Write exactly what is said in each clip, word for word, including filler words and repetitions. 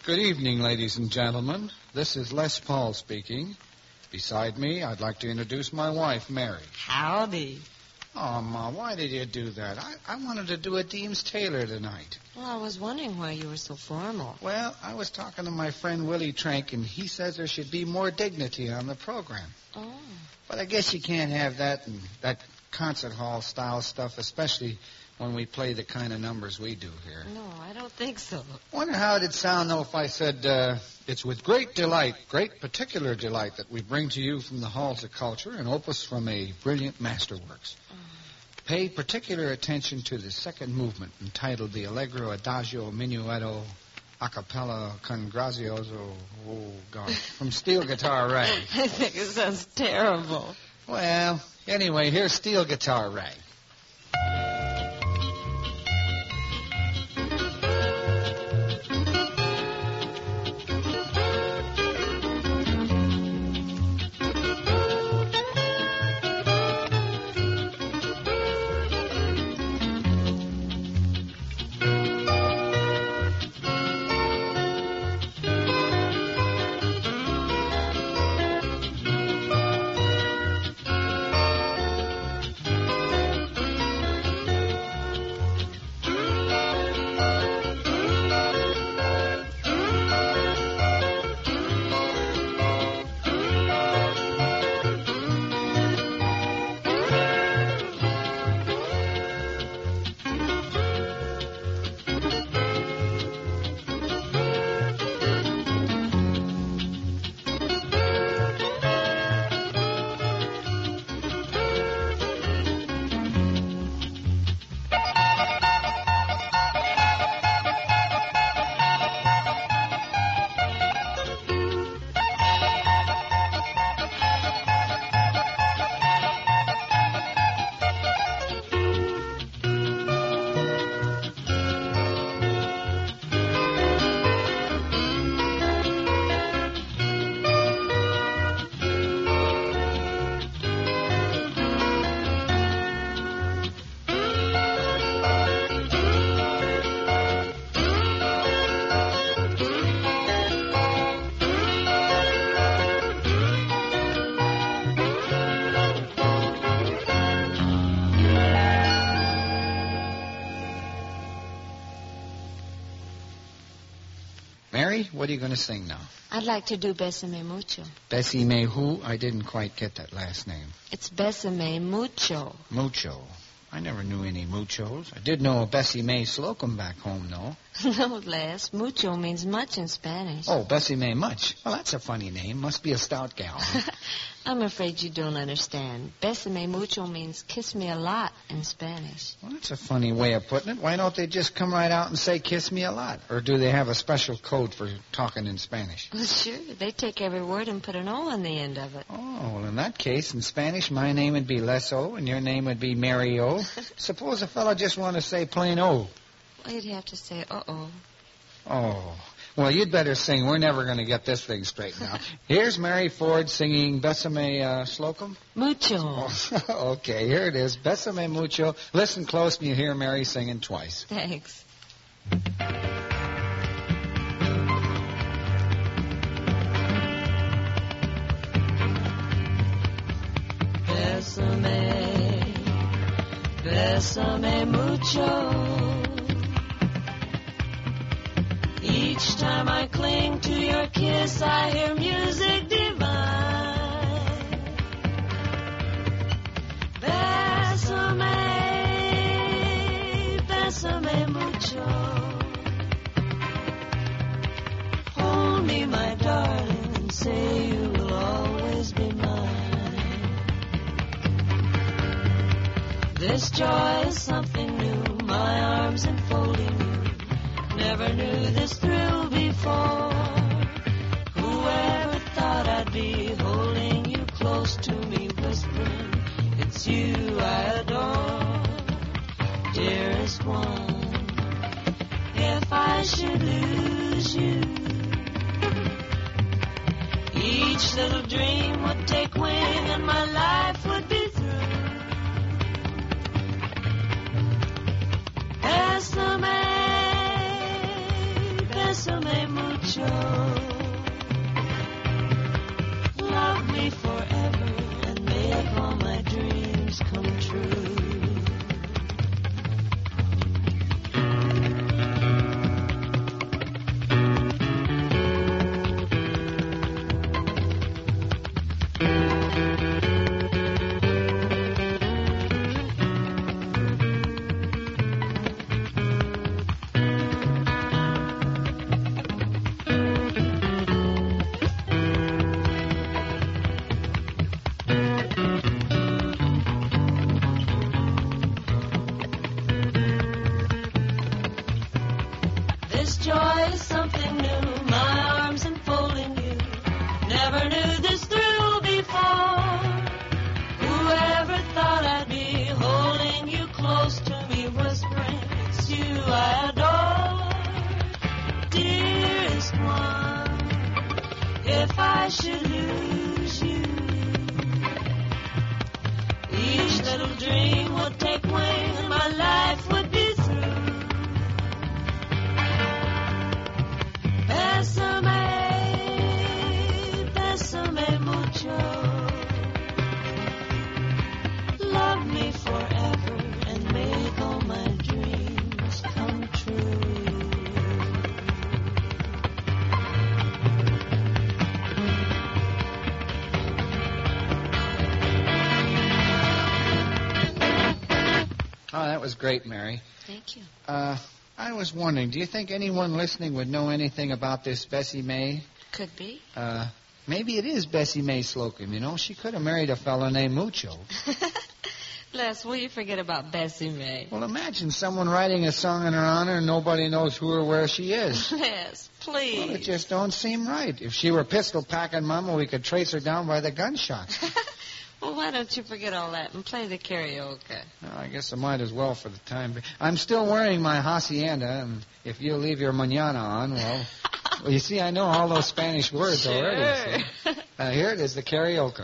Good evening, ladies and gentlemen. This is Les Paul speaking. Beside me, I'd like to introduce my wife, Mary. Howdy. Oh, Ma, why did you do that? I, I wanted to do a Deems Taylor tonight. Well, I was wondering why you were so formal. Well, I was talking to my friend Willie Trank, and he says there should be more dignity on the program. Oh. But I guess you can't have that and that concert hall style stuff, especially when we play the kind of numbers we do here. No, I don't think so. Wonder how it'd sound, though, if I said, uh, it's with great delight, great particular delight, that we bring to you from the halls of culture an opus from a brilliant masterworks. Oh. Pay particular attention to the second movement, entitled the Allegro Adagio Minuetto a cappella con grazioso, oh, God, from Steel Guitar Ray. I think it sounds terrible. Well, anyway, here's Steel Guitar Ray. Mary, what are you going to sing now? I'd like to do Bésame Mucho. Bessie who? I didn't quite get that last name. It's Bésame Mucho. Mucho. I never knew any muchos. I did know a Bessie Mae Slocum back home, though. No, Les. Mucho means much in Spanish. Oh, Bessie Mae Much. Well, that's a funny name. Must be a stout gal. I'm afraid you don't understand. Bésame Mucho means kiss me a lot in Spanish. Well, that's a funny way of putting it. Why don't they just come right out and say kiss me a lot? Or do they have a special code for talking in Spanish? Well, sure. They take every word and put an O on the end of it. Oh, well, in that case, in Spanish, my name would be Leso, and your name would be Mary O. Suppose a fellow just want to say plain O. Well, you'd have to say, uh-oh. Oh. Well, you'd better sing. We're never going to get this thing straightened out. Here's Mary Ford singing Bésame uh, Slocum. Mucho. Oh, okay, here it is. Bésame Mucho. Listen close and you hear Mary singing twice. Thanks. Bésame, bésame mucho. Each time I cling to your kiss, I hear music divine. Bésame, bésame mucho. Hold me, my darling, and say you will always be mine. This joy is something new, my arms enfolding you. Never knew this thrill before. Whoever thought I'd be holding you close to me, whispering, it's you I adore, dearest one. If I should lose you, each little dream would take wing and my life would be through. Bésame, bésame mucho. I adore. Dearest one, if I should lose you, each little dream would take wing and my life would be through. Bésame, bésame mucho. Love me forever and make all my dreams come true. Oh, that was great, Mary. Thank you. Uh, I was wondering, do you think anyone listening would know anything about this Bessie May? Could be. Uh, maybe it is Bessie May Slocum, you know. She could have married a fellow named Mucho. Les, will you forget about Bessie May? Well, imagine someone writing a song in her honor and nobody knows who or where she is. Les, please. Well, it just don't seem right. If she were pistol-packing Mama, we could trace her down by the gunshots. Well, why don't you forget all that and play the karaoke? Well, I guess I might as well for the time being. I'm still wearing my hacienda, and if you'll leave your mañana on, well, well, you see, I know all those Spanish words Sure. already. So. Uh, here it is, the karaoke.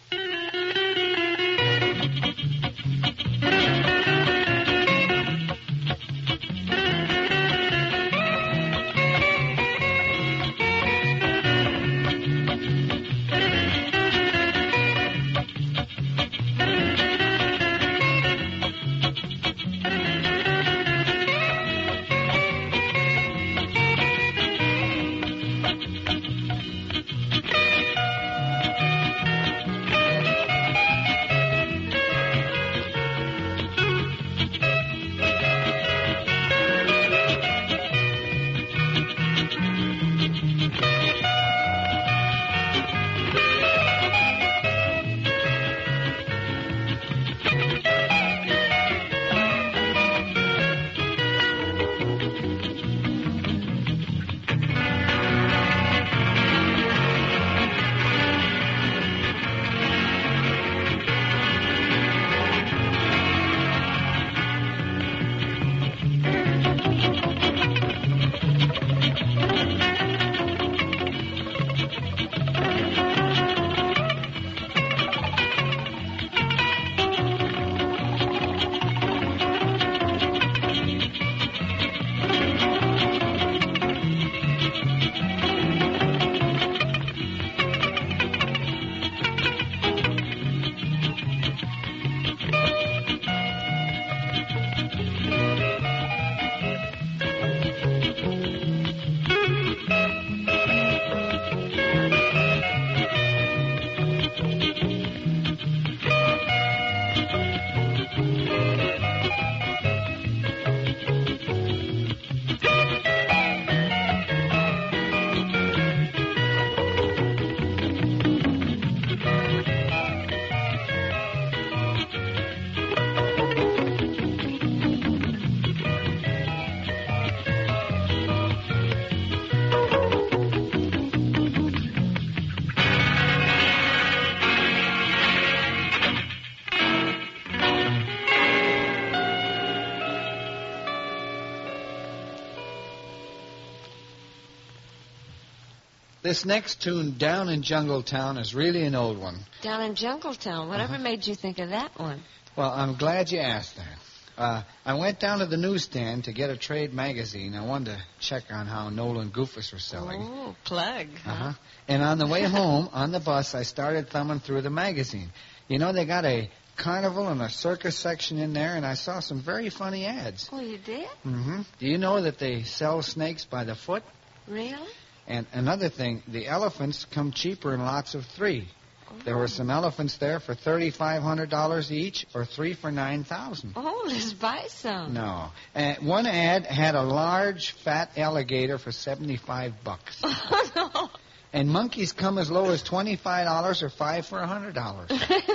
This next tune, Down in Jungletown, is really an old one. Down in Jungletown. Whatever Uh-huh. made you think of that one? Well, I'm glad you asked that. Uh, I went down to the newsstand to get a trade magazine. I wanted to check on how Nolan Goofus were selling. Oh, plug. Huh? Uh-huh. And on the way home, on the bus, I started thumbing through the magazine. You know, they got a carnival and a circus section in there, and I saw some very funny ads. Oh, you did? Mm-hmm. Do you know that they sell snakes by the foot? Really? And another thing, the elephants come cheaper in lots of three. There were some elephants there for thirty-five hundred dollars each, or three for nine thousand dollars. Oh, let's buy some. No. Uh, one ad had a large, fat alligator for seventy-five bucks. Oh, no. And monkeys come as low as twenty-five dollars or five for one hundred dollars.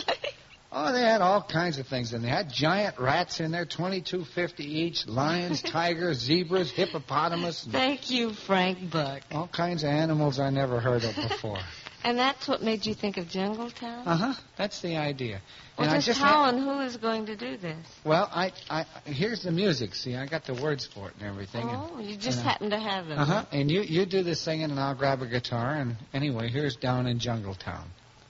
Oh, they had all kinds of things in there. They had giant rats in there, twenty-two fifty each, lions, tigers, zebras, hippopotamus. And Thank you, Frank Buck. all kinds of animals I never heard of before. And that's what made you think of Jungletown? Uh-huh. That's the idea. Well, and just, I just how ha- and who is going to do this? Well, I, I, here's the music. See, I got the words for it and everything. Oh, and, you just and, uh, happen to have them. Uh-huh. And you, you do the singing, and I'll grab a guitar. And anyway, here's Down in Jungletown.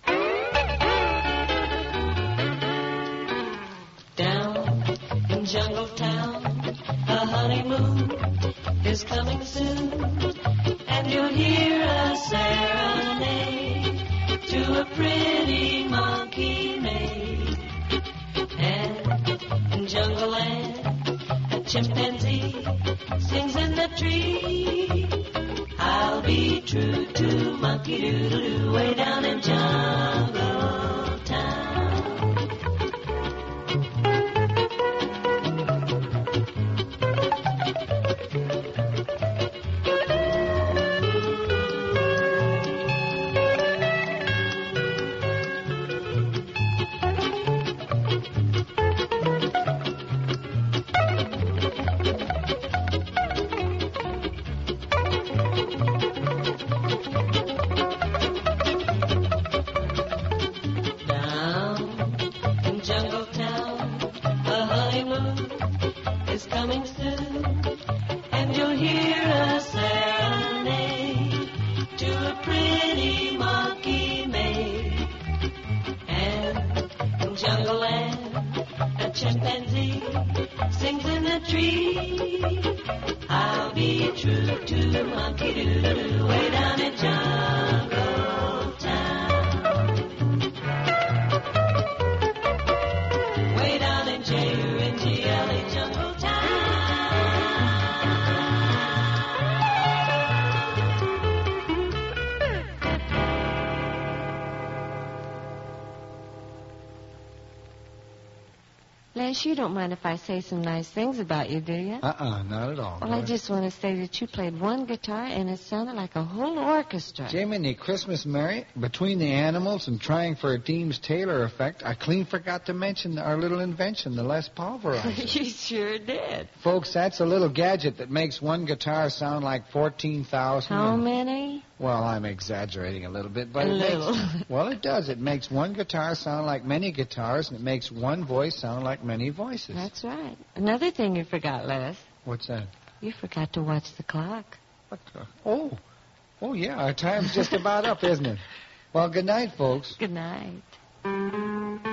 Down in Jungletown, a honeymoon is coming soon, and you'll hear a serenade to a pretty monkey maid. And in Jungle Land, a chimpanzee sings in the tree. I'll be true to Monkey Doodle Doo way down in Jungletown. I'll be true to Monkey Doodle Doo way down in Jungletown. Way down in J U N G L E Jungletown. Les, you don't mind if I say some nice things about you, do you? Uh-uh, not at all. Well, I just want to say that you played one guitar and it sounded like a whole orchestra. Jiminy Christmas Merry, between the animals and trying for a Deems Taylor effect, I clean forgot to mention our little invention, the Les Paul variety. You sure did. Folks, that's a little gadget that makes one guitar sound like fourteen thousand. How many? Well, I'm exaggerating a little bit, but A it little. makes, well, it does. It makes one guitar sound like many guitars, and it makes one voice sound like many voices. That's right. Another thing you forgot, Les. What's that? You forgot to watch the clock. What the? Oh, oh yeah, our time's just about up, isn't it? Well, good night, folks. Good night.